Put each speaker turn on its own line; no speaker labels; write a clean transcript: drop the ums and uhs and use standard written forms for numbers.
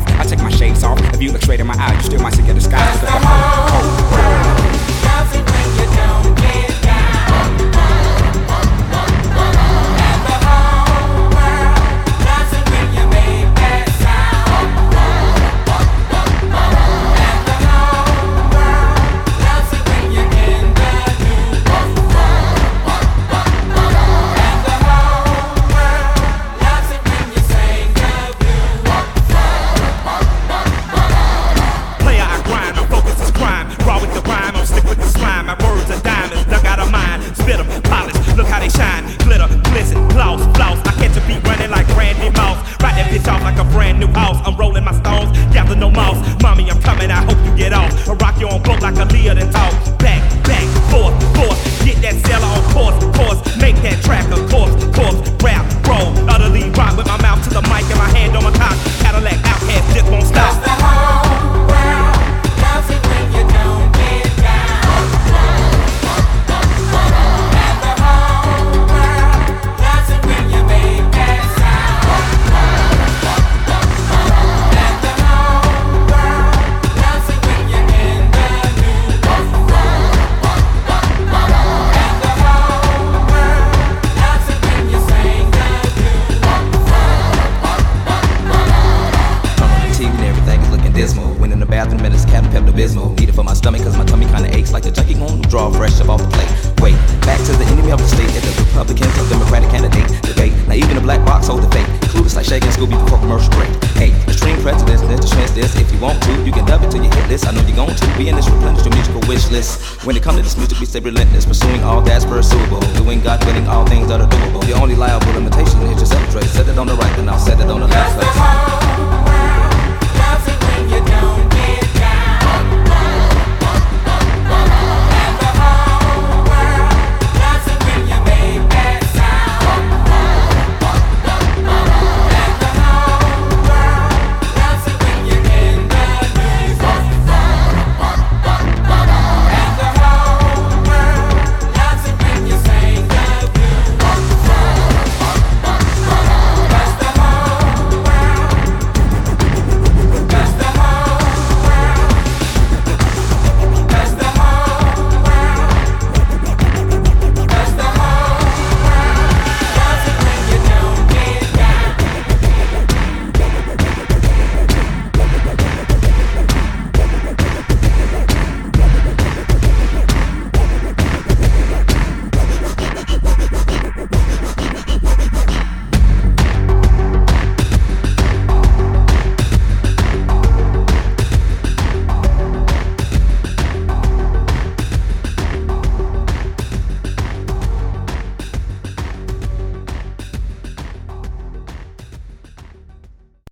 off. I take my shades off. If you look straight in my eyes, you still might see a disguise. Look at the whole world loves it when you don't get down. And the whole world loves it when you make that sound. And the whole world loves it when you're in the new. And the whole world loves it when you sing the blues.
Player, I grind, my focus is crime. Raw with the rhyme, I'm stick with the slime. My words are diamonds, dug out of mine. Spit them, polish, look how they shine. Glitter, glisten, gloss, floss. I catch a beat running like Randy Moss. Ride that bitch off like a brand new house. I'm rolling my stones, gather no mouse. Mommy, I'm coming, I hope you get off. I rock you on boat like a Leah and talk. Back, forth, get that seller on course. Make that track a corpse, rap, roll. Utterly rock with my mouth to the mic and my hand on my cock. Cadillac outcast just won't stop.
The whole world loves it when you don't get down. And the whole world loves it when you make that sound. And the whole world loves it when you're in the new. And the whole world loves it when you sing the blues.
Turn on the TV and everything is looking dismal. Went in the bathroom and it's Captain Pepto-Bismol. Need it for my stomach cause my tummy kinda aches like a junkie gon' draw fresh up off the plate. Wait, back to the enemy of the state and the Republican or Democratic candidate debate. Now even the black box holds the fate. Clueless like Shaggy and Scooby before commercial break. Hey, extreme prejudice, then to trans this. If you want to, you can dub it till you hit this. I know you're going to be in this replenish your musical wish list. When it comes to this music, we stay relentless, pursuing all that's pursuable. Doing God willing, all things that are doable. The only liable limitation is your self-trace. Set it on the right, and I'll set it on the left.